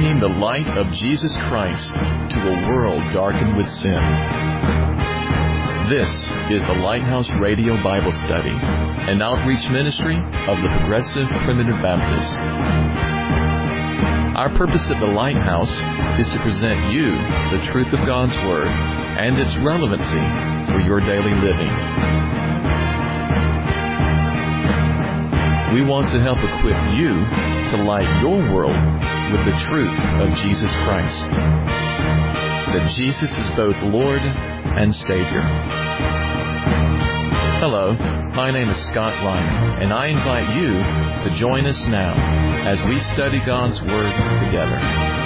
shining the light of Jesus Christ to a world darkened with sin. This is the Lighthouse Radio Bible Study, an outreach ministry of the Progressive Primitive Baptists. Our purpose at the Lighthouse is to present you the truth of God's Word and its relevancy for your daily living. We want to help equip you to light your world with the truth of Jesus Christ. That Jesus is both Lord and Savior. Hello, my name is Scott Reiner, and I invite you to join us now as we study God's Word together.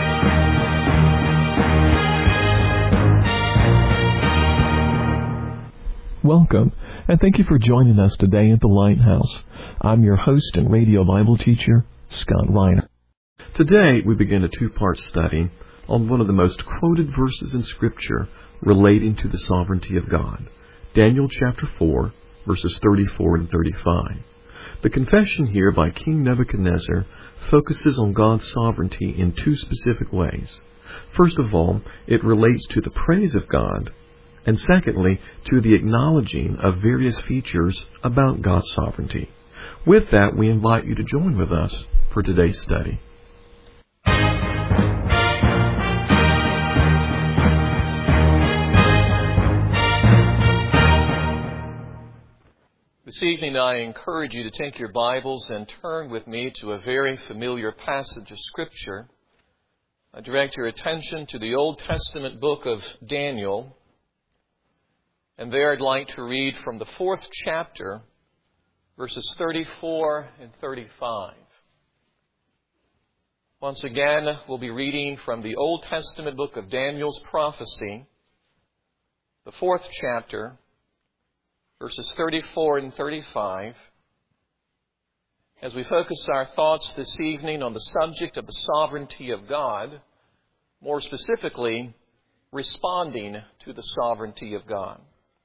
Welcome, and thank you for joining us today at the Lighthouse. I'm your host and radio Bible teacher, Scott Reiner. Today, we begin a two-part study on one of the most quoted verses in Scripture relating to the sovereignty of God. Daniel chapter 4, verses 34 and 35. The confession here by King Nebuchadnezzar focuses on God's sovereignty in two specific ways. First of all, it relates to the praise of God, and secondly, to the acknowledging of various features about God's sovereignty. With that, we invite you to join with us for today's study. This evening, I encourage you to take your Bibles and turn with me to a very familiar passage of Scripture. I direct your attention to the Old Testament book of Daniel. And there I'd like to read from the 4th chapter, verses 34 and 35. Once again, we'll be reading from the Old Testament book of Daniel's prophecy, the 4th chapter, verses 34 and 35, as we focus our thoughts this evening on the subject of the sovereignty of God, more specifically, responding to the sovereignty of God.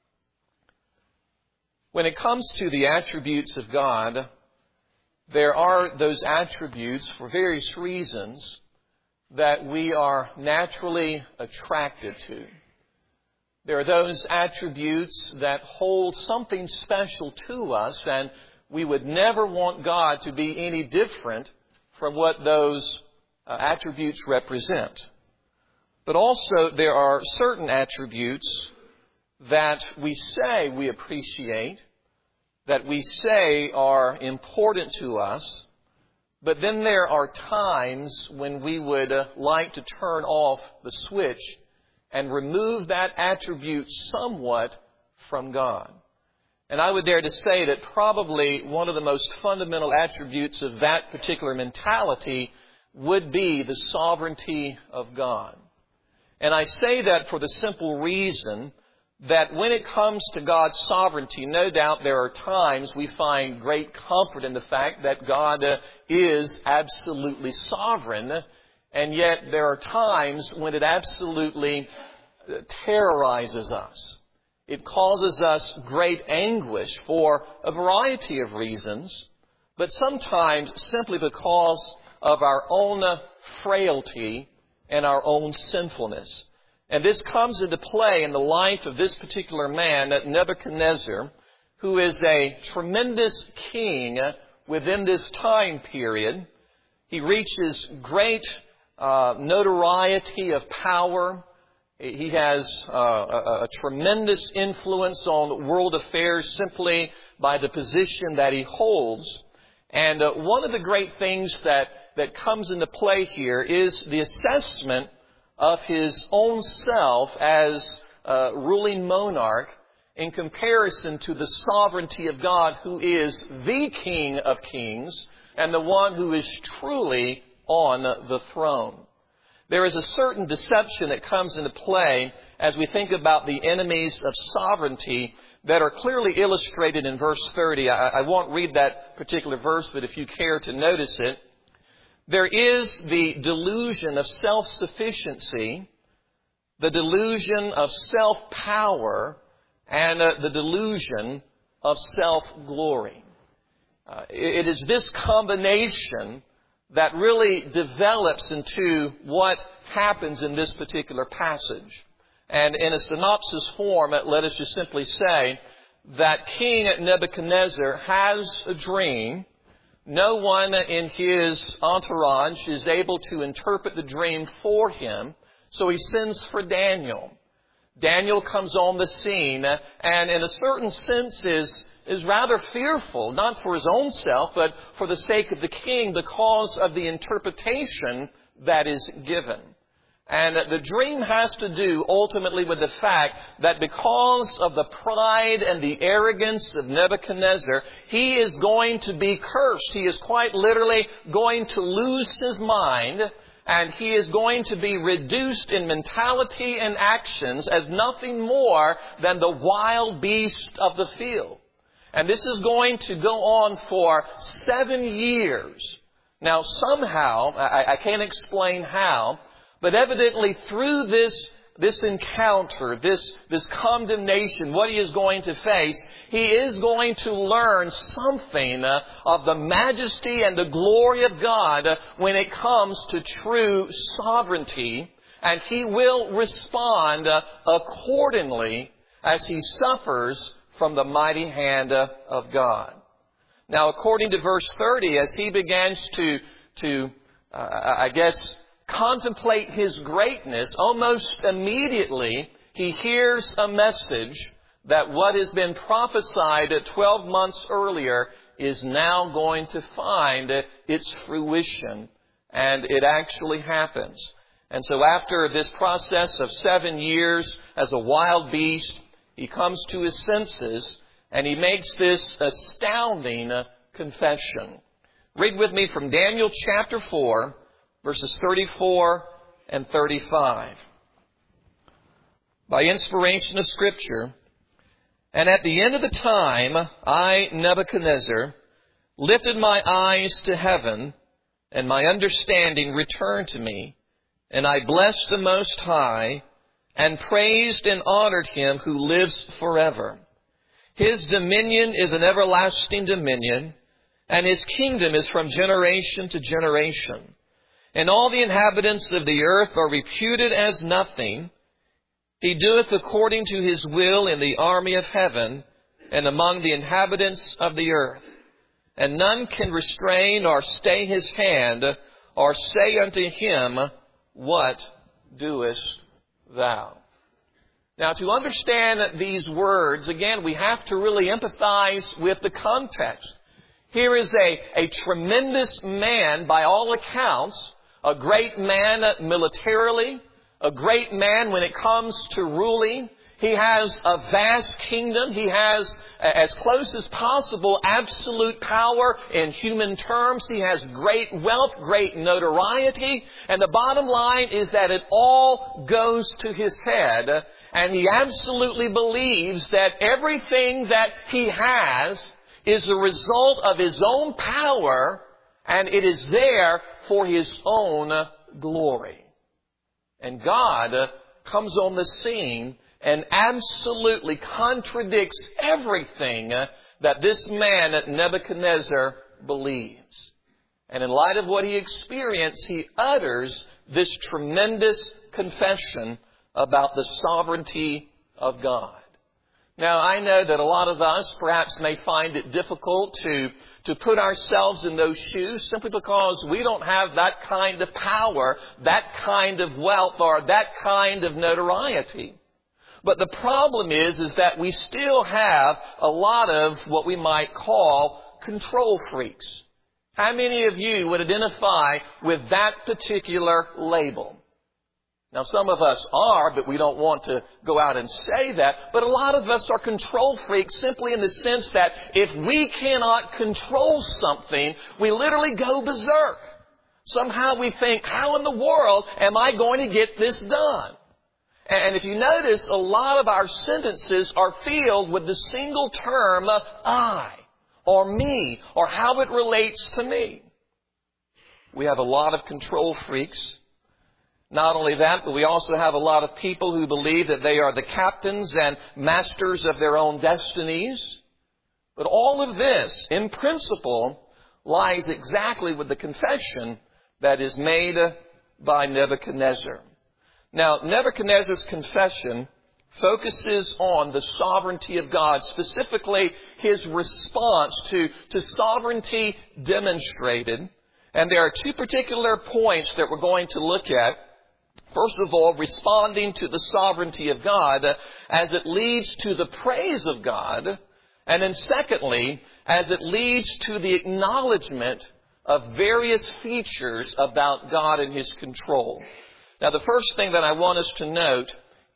When it comes to the attributes of God, there are those attributes for various reasons that we are naturally attracted to. There are those attributes that hold something special to us, and we would never want God to be any different from what those attributes represent. But also there are certain attributes that we say we appreciate, that we say are important to us, but then there are times when we would like to turn off the switch and remove that attribute somewhat from God. And I would dare to say that probably one of the most fundamental attributes of that particular mentality would be the sovereignty of God. And I say that for the simple reason that when it comes to God's sovereignty, no doubt there are times we find great comfort in the fact that God is absolutely sovereign, and yet there are times when it absolutely terrorizes us. It causes us great anguish for a variety of reasons, but sometimes simply because of our own frailty and our own sinfulness. And this comes into play in the life of this particular man, Nebuchadnezzar, who is a tremendous king within this time period. He reaches great notoriety of power. He has a tremendous influence on world affairs simply by the position that he holds. And one of the great things that comes into play here is the assessment of his own self as ruling monarch in comparison to the sovereignty of God, who is the King of Kings and the one who is truly on the throne. There is a certain deception that comes into play as we think about the enemies of sovereignty that are clearly illustrated in verse 30. I won't read that particular verse, but if you care to notice it, there is the delusion of self-sufficiency, the delusion of self-power, and the delusion of self-glory. It is this combination that really develops into what happens in this particular passage. And in a synopsis form, let us just simply say that King Nebuchadnezzar has a dream. No one in his entourage is able to interpret the dream for him, so he sends for Daniel. Daniel comes on the scene and in a certain sense is rather fearful, not for his own self, but for the sake of the king because of the interpretation that is given. And the dream has to do ultimately with the fact that because of the pride and the arrogance of Nebuchadnezzar, he is going to be cursed. He is quite literally going to lose his mind, and he is going to be reduced in mentality and actions as nothing more than the wild beast of the field. And this is going to go on for 7 years. Now somehow, I can't explain how, but evidently through this encounter, this condemnation, what he is going to face, he is going to learn something of the majesty and the glory of God when it comes to true sovereignty. And he will respond accordingly as he suffers from the mighty hand of God. Now, according to verse 30, as he begins to contemplate his greatness, almost immediately he hears a message that what has been prophesied 12 months earlier is now going to find its fruition. And it actually happens. And so after this process of 7 years as a wild beast, he comes to his senses and he makes this astounding confession. Read with me from Daniel chapter 4, verses 34 and 35. By inspiration of Scripture, and at the end of the time, I, Nebuchadnezzar, lifted my eyes to heaven, and my understanding returned to me, and I blessed the Most High, and praised and honored Him who lives forever. His dominion is an everlasting dominion, and His kingdom is from generation to generation. And all the inhabitants of the earth are reputed as nothing. He doeth according to His will in the army of heaven and among the inhabitants of the earth. And none can restrain or stay His hand or say unto Him, What doest thou? Now, to understand these words, again, we have to really empathize with the context. Here is a tremendous man, by all accounts, a great man militarily, a great man when it comes to ruling. He has a vast kingdom. He has, as close as possible, absolute power in human terms. He has great wealth, great notoriety. And the bottom line is that it all goes to his head. And he absolutely believes that everything that he has is a result of his own power, and it is there for his own glory. And God comes on the scene and absolutely contradicts everything that this man, Nebuchadnezzar, believes. And in light of what he experienced, he utters this tremendous confession about the sovereignty of God. Now, I know that a lot of us perhaps may find it difficult to put ourselves in those shoes simply because we don't have that kind of power, that kind of wealth, or that kind of notoriety. But the problem is that we still have a lot of what we might call control freaks. How many of you would identify with that particular label? Now, some of us are, but we don't want to go out and say that. But a lot of us are control freaks simply in the sense that if we cannot control something, we literally go berserk. Somehow we think, how in the world am I going to get this done? And if you notice, a lot of our sentences are filled with the single term I, or me, or how it relates to me. We have a lot of control freaks. Not only that, but we also have a lot of people who believe that they are the captains and masters of their own destinies. But all of this, in principle, lies exactly with the confession that is made by Nebuchadnezzar. Now, Nebuchadnezzar's confession focuses on the sovereignty of God, specifically his response to sovereignty demonstrated. And there are two particular points that we're going to look at. First of all, responding to the sovereignty of God as it leads to the praise of God. And then secondly, as it leads to the acknowledgement of various features about God and His control. Now, the first thing that I want us to note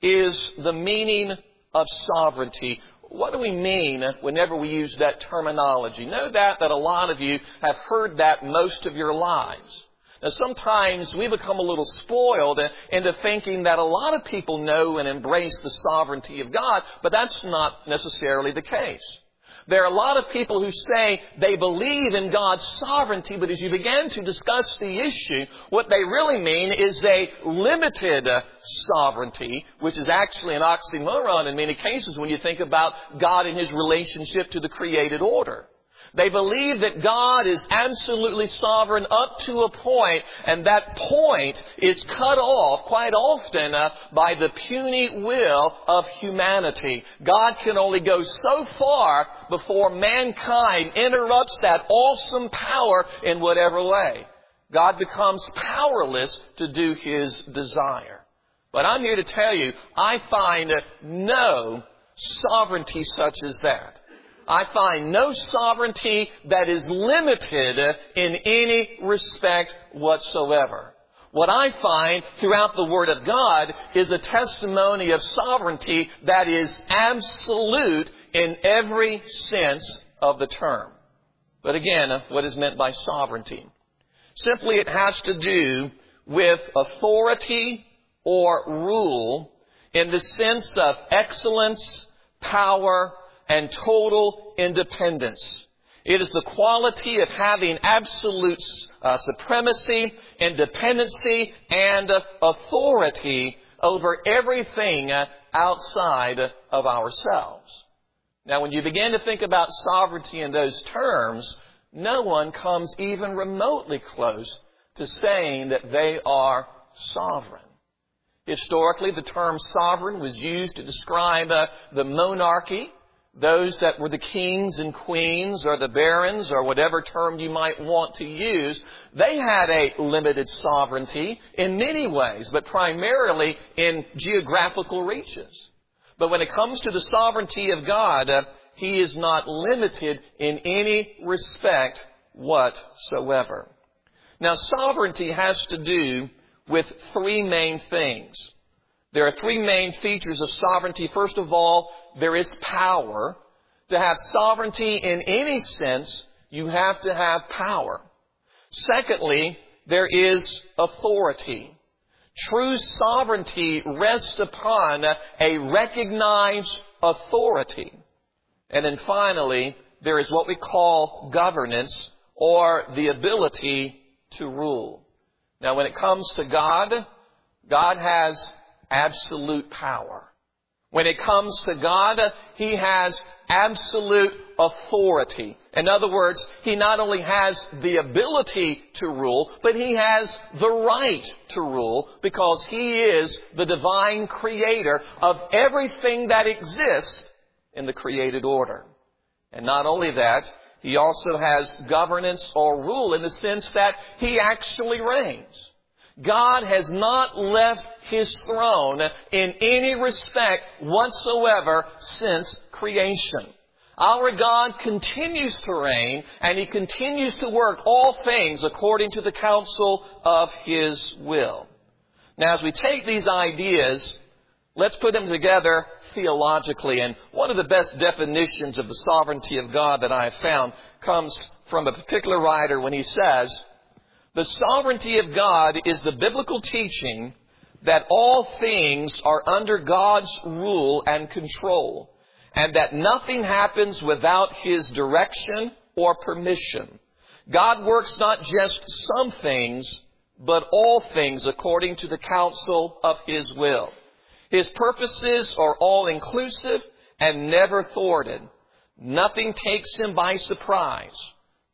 is the meaning of sovereignty. What do we mean whenever we use that terminology? Know that a lot of you have heard that most of your lives. Now, sometimes we become a little spoiled into thinking that a lot of people know and embrace the sovereignty of God, but that's not necessarily the case. There are a lot of people who say they believe in God's sovereignty, but as you begin to discuss the issue, what they really mean is a limited sovereignty, which is actually an oxymoron in many cases when you think about God and His relationship to the created order. They believe that God is absolutely sovereign up to a point, and that point is cut off quite often by the puny will of humanity. God can only go so far before mankind interrupts that awesome power in whatever way. God becomes powerless to do His desire. But I'm here to tell you, I find no sovereignty such as that. I find no sovereignty that is limited in any respect whatsoever. What I find throughout the Word of God is a testimony of sovereignty that is absolute in every sense of the term. But again, what is meant by sovereignty? Simply, it has to do with authority or rule in the sense of excellence, power, and total independence. It is the quality of having absolute supremacy, independency, and authority over everything outside of ourselves. Now, when you begin to think about sovereignty in those terms, no one comes even remotely close to saying that they are sovereign. Historically, the term sovereign was used to describe the monarchy, those that were the kings and queens or the barons or whatever term you might want to use. They had a limited sovereignty in many ways, but primarily in geographical reaches. But when it comes to the sovereignty of God, He is not limited in any respect whatsoever. Now, sovereignty has to do with three main things. There are three main features of sovereignty. First of all, there is power. To have sovereignty in any sense, you have to have power. Secondly, there is authority. True sovereignty rests upon a recognized authority. And then finally, there is what we call governance, or the ability to rule. Now, when it comes to God, God has absolute power. When it comes to God, He has absolute authority. In other words, He not only has the ability to rule, but He has the right to rule because He is the divine creator of everything that exists in the created order. And not only that, He also has governance or rule in the sense that He actually reigns. God has not left His throne in any respect whatsoever since creation. Our God continues to reign, and He continues to work all things according to the counsel of His will. Now, as we take these ideas, let's put them together theologically. And one of the best definitions of the sovereignty of God that I have found comes from a particular writer when he says, "The sovereignty of God is the biblical teaching that all things are under God's rule and control, and that nothing happens without His direction or permission. God works not just some things, but all things according to the counsel of His will. His purposes are all-inclusive and never thwarted. Nothing takes Him by surprise.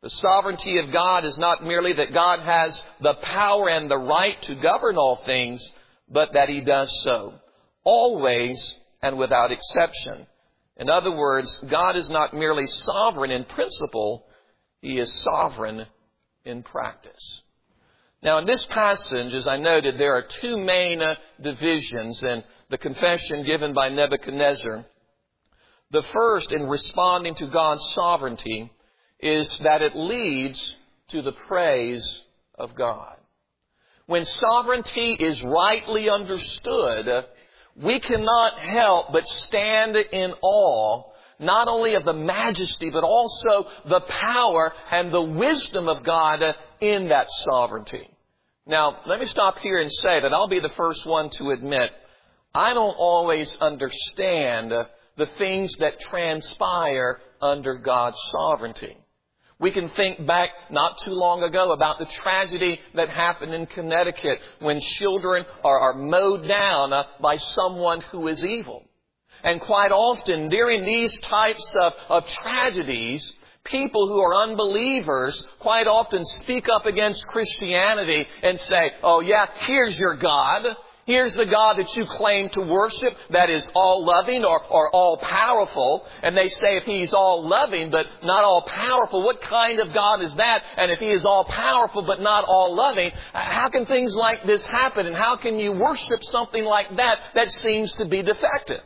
The sovereignty of God is not merely that God has the power and the right to govern all things, but that He does so, always and without exception. In other words, God is not merely sovereign in principle, He is sovereign in practice. Now, in this passage, as I noted, there are two main divisions in the confession given by Nebuchadnezzar. The first, in responding to God's sovereignty, is that it leads to the praise of God. When sovereignty is rightly understood, we cannot help but stand in awe, not only of the majesty, but also the power and the wisdom of God in that sovereignty. Now, let me stop here and say that I'll be the first one to admit I don't always understand the things that transpire under God's sovereignty. We can think back not too long ago about the tragedy that happened in Connecticut when children are mowed down by someone who is evil. And quite often during these types of tragedies, people who are unbelievers quite often speak up against Christianity and say, oh yeah, here's your God. Here's the God that you claim to worship that is all-loving or all-powerful. And they say if He's all-loving but not all-powerful, what kind of God is that? And if He is all-powerful but not all-loving, how can things like this happen? And how can you worship something like that that seems to be defective?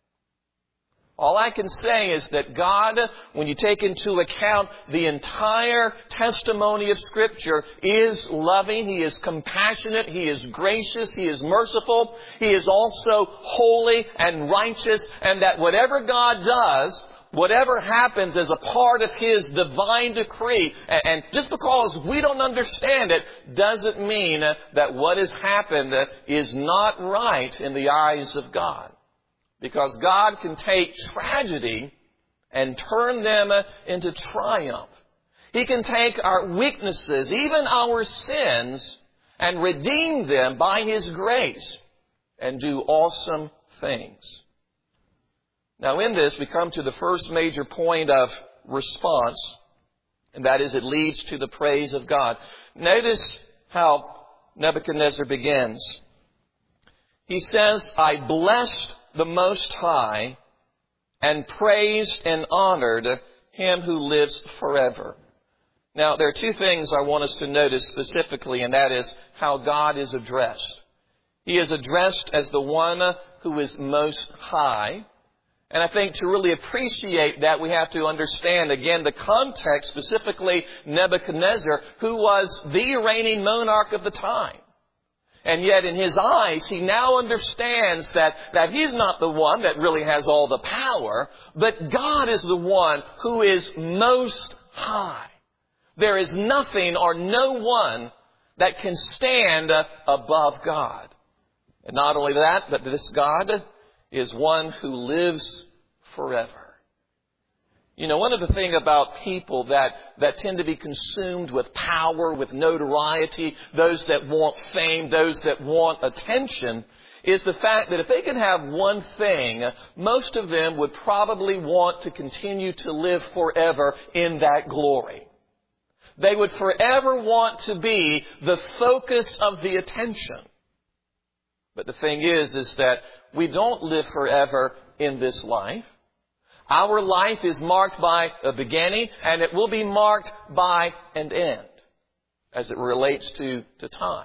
All I can say is that God, when you take into account the entire testimony of Scripture, is loving, He is compassionate, He is gracious, He is merciful, He is also holy and righteous, and that whatever God does, whatever happens as a part of His divine decree, and just because we don't understand it, doesn't mean that what has happened is not right in the eyes of God. Because God can take tragedy and turn them into triumph. He can take our weaknesses, even our sins, and redeem them by His grace and do awesome things. Now in this, we come to the first major point of response, and that is it leads to the praise of God. Notice how Nebuchadnezzar begins. He says, I blessed the Most High and praised and honored Him who lives forever. Now, there are two things I want us to notice specifically, and that is how God is addressed. He is addressed as the one who is most high. And I think to really appreciate that, we have to understand, again, the context, specifically Nebuchadnezzar, who was the reigning monarch of the time. And yet in his eyes, he now understands that he's not the one that really has all the power, but God is the one who is most high. There is nothing or no one that can stand above God. And not only that, but this God is one who lives forever. You know, one of the things about people that tend to be consumed with power, with notoriety, those that want fame, those that want attention, is the fact that if they could have one thing, most of them would probably want to continue to live forever in that glory. They would forever want to be the focus of the attention. But the thing is that we don't live forever in this life. Our life is marked by a beginning, and it will be marked by an end as it relates to time.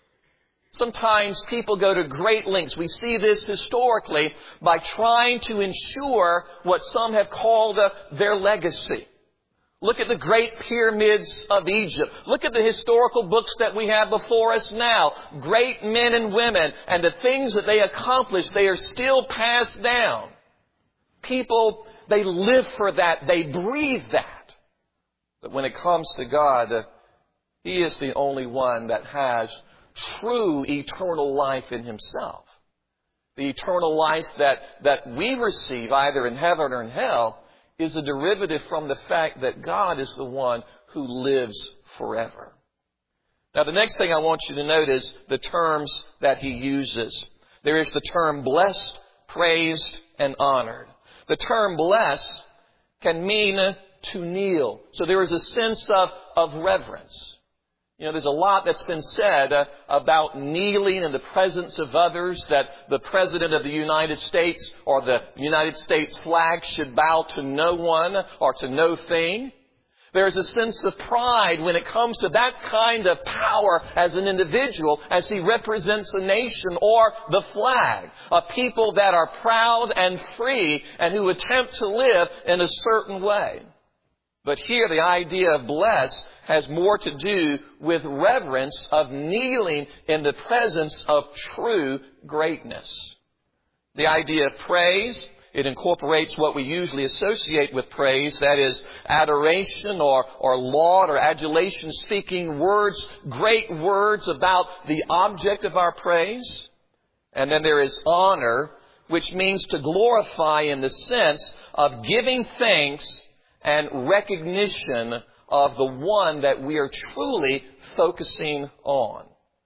Sometimes people go to great lengths. We see this historically by trying to ensure what some have called their legacy. Look at the great pyramids of Egypt. Look at the historical books that we have before us now. Great men and women, and the things that they accomplished, they are still passed down. People, they live for that. They breathe that. But when it comes to God, He is the only one that has true eternal life in Himself. The eternal life that we receive either in heaven or in hell is a derivative from the fact that God is the one who lives forever. Now, the next thing I want you to note is the terms that He uses. There is the term blessed, praised, and honored. The term blessed can mean to kneel. So there is a sense of reverence. You know, there's a lot that's been said about kneeling in the presence of others, that the President of the United States or the United States flag should bow to no one or to no thing. There's a sense of pride when it comes to that kind of power as an individual, as he represents a nation or the flag. A people that are proud and free and who attempt to live in a certain way. But here the idea of bless has more to do with reverence of kneeling in the presence of true greatness. The idea of praise, it incorporates what we usually associate with praise, that is adoration or laud or adulation, speaking words, great words about the object of our praise. And then there is honor, which means to glorify in the sense of giving thanks and recognition of the one that we are truly focusing on.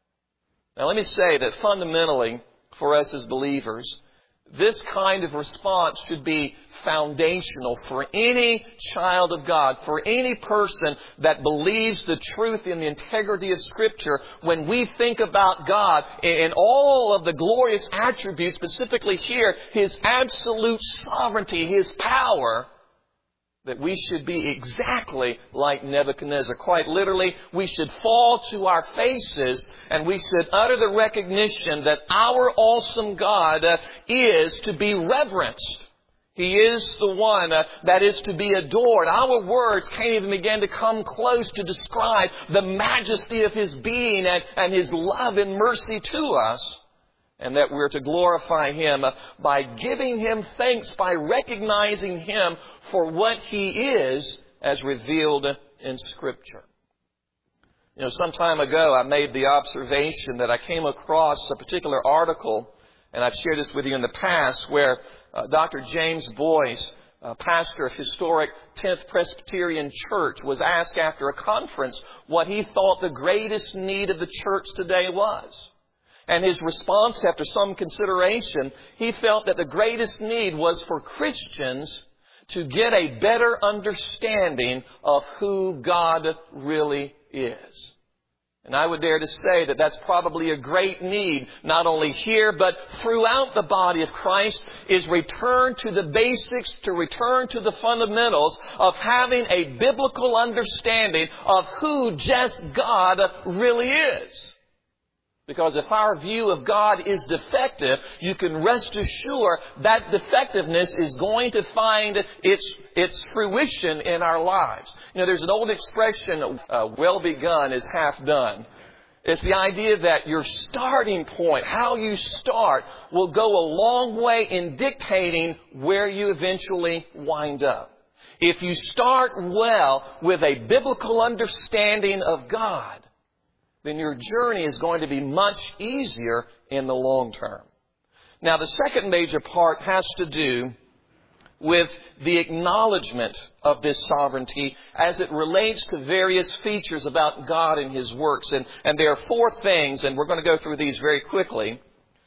Now let me say that fundamentally, for us as believers, this kind of response should be foundational for any child of God, for any person that believes the truth in the integrity of Scripture. When we think about God and all of the glorious attributes, specifically here, His absolute sovereignty, His power, that we should be exactly like Nebuchadnezzar. Quite literally, we should fall to our faces and we should utter the recognition that our awesome God is to be reverenced. He is the one that is to be adored. Our words can't even begin to come close to describe the majesty of His being and His love and mercy to us. And that we're to glorify Him by giving Him thanks, by recognizing Him for what He is as revealed in Scripture. You know, some time ago I made the observation that I came across a particular article, and I've shared this with you in the past, where Dr. James Boyce, pastor of historic 10th Presbyterian Church, was asked after a conference what he thought the greatest need of the church today was. And his response, after some consideration, he felt that the greatest need was for Christians to get a better understanding of who God really is. And I would dare to say that that's probably a great need, not only here, but throughout the body of Christ, is return to the basics, to return to the fundamentals of having a biblical understanding of who just God really is. Because if our view of God is defective, you can rest assured that defectiveness is going to find its fruition in our lives. You know, there's an old expression, well begun is half done. It's the idea that your starting point, how you start, will go a long way in dictating where you eventually wind up. If you start well with a biblical understanding of God, then your journey is going to be much easier in the long term. Now, the second major part has to do with the acknowledgement of this sovereignty as it relates to various features about God and His works. And there are four things, and we're going to go through these very quickly.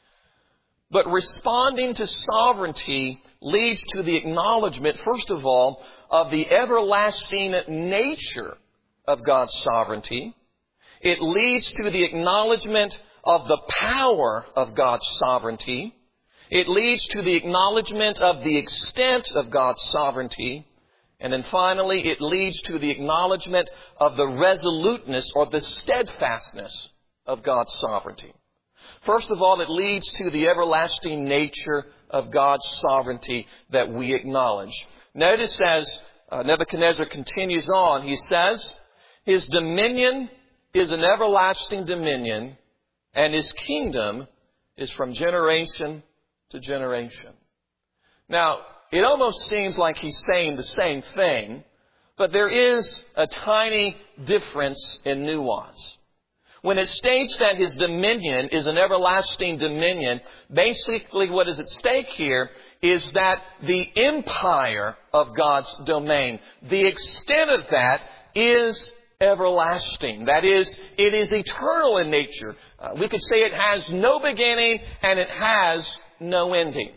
But responding to sovereignty leads to the acknowledgement, first of all, of the everlasting nature of God's sovereignty. It leads to the acknowledgement of the power of God's sovereignty. It leads to the acknowledgement of the extent of God's sovereignty. And then finally, it leads to the acknowledgement of the resoluteness or the steadfastness of God's sovereignty. First of all, it leads to the everlasting nature of God's sovereignty that we acknowledge. Notice as Nebuchadnezzar continues on, he says, His dominion is an everlasting dominion, and His kingdom is from generation to generation. Now, it almost seems like he's saying the same thing, but there is a tiny difference in nuance. When it states that His dominion is an everlasting dominion, basically what is at stake here is that the empire of God's domain, the extent of that is everlasting. That is, it is eternal in nature. We could say it has no beginning and it has no ending.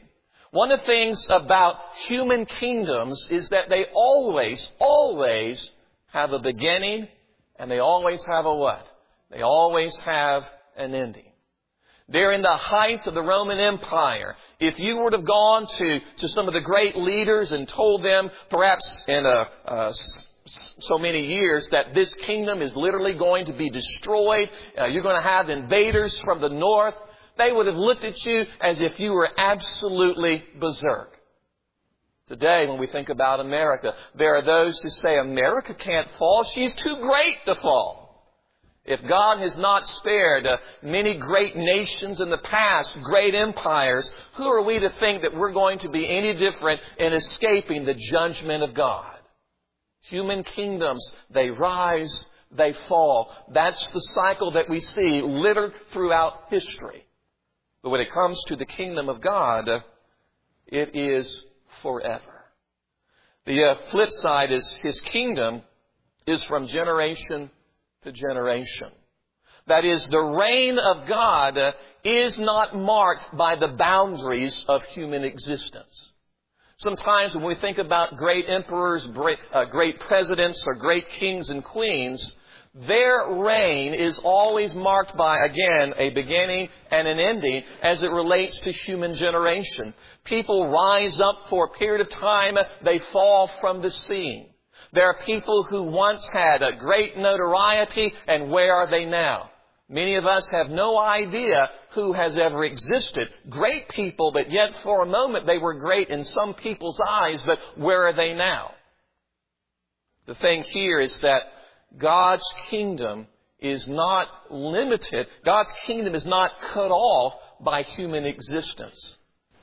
One of the things about human kingdoms is that they always have a beginning, and they always have a what? They always have an ending. During the height of the Roman Empire, if you would have gone to some of the great leaders and told them, perhaps in so many years, that this kingdom is literally going to be destroyed, you're going to have invaders from the north, they would have looked at you as if you were absolutely berserk. Today, when we think about America, there are those who say America can't fall. She's too great to fall. If God has not spared many great nations in the past, great empires, who are we to think that we're going to be any different in escaping the judgment of God? Human kingdoms, they rise, they fall. That's the cycle that we see littered throughout history. But when it comes to the kingdom of God, it is forever. The flip side is His kingdom is from generation to generation. That is, the reign of God is not marked by the boundaries of human existence. Sometimes when we think about great emperors, great presidents, or great kings and queens, their reign is always marked by, again, a beginning and an ending as it relates to human generation. People rise up for a period of time, they fall from the scene. There are people who once had a great notoriety, and where are they now? Many of us have no idea who has ever existed. Great people, but yet for a moment they were great in some people's eyes, but where are they now? The thing here is that God's kingdom is not limited. God's kingdom is not cut off by human existence.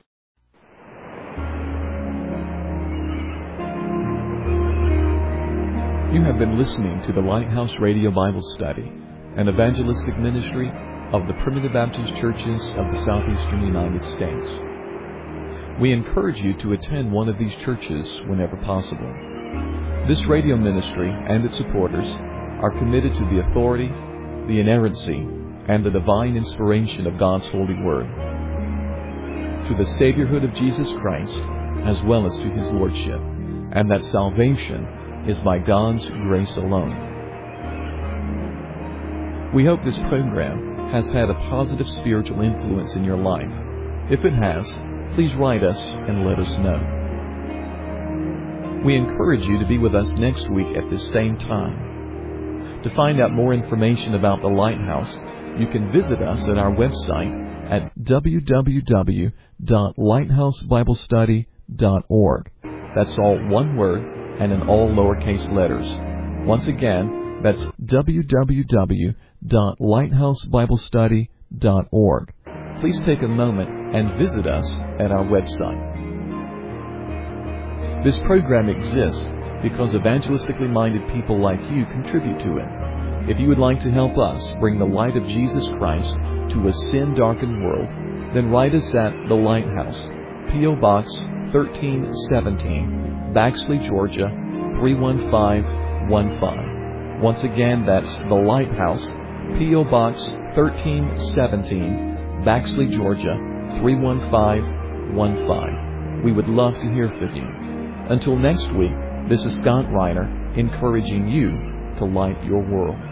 You have been listening to the Lighthouse Radio Bible Study, an evangelistic ministry of the Primitive Baptist Churches of the Southeastern United States. We encourage you to attend one of these churches whenever possible. This radio ministry and its supporters are committed to the authority, the inerrancy, and the divine inspiration of God's holy word, to the Saviorhood of Jesus Christ, as well as to His Lordship, and that salvation is by God's grace alone. We hope this program has had a positive spiritual influence in your life. If it has, please write us and let us know. We encourage you to be with us next week at this same time. To find out more information about the Lighthouse, you can visit us at our website at www.lighthousebiblestudy.org. That's all one word and in all lowercase letters. Once again, that's www.lighthousebiblestudy.org. Please take a moment and visit us at our website. This program exists because evangelistically minded people like you contribute to it. If you would like to help us bring the light of Jesus Christ to a sin-darkened world, then write us at The Lighthouse, P.O. Box 1317, Baxley, Georgia 31515. Once again, that's The Lighthouse, P.O. Box 1317, Baxley, Georgia 31515. We would love to hear from you. Until next week, this is Scott Reiner encouraging you to light your world.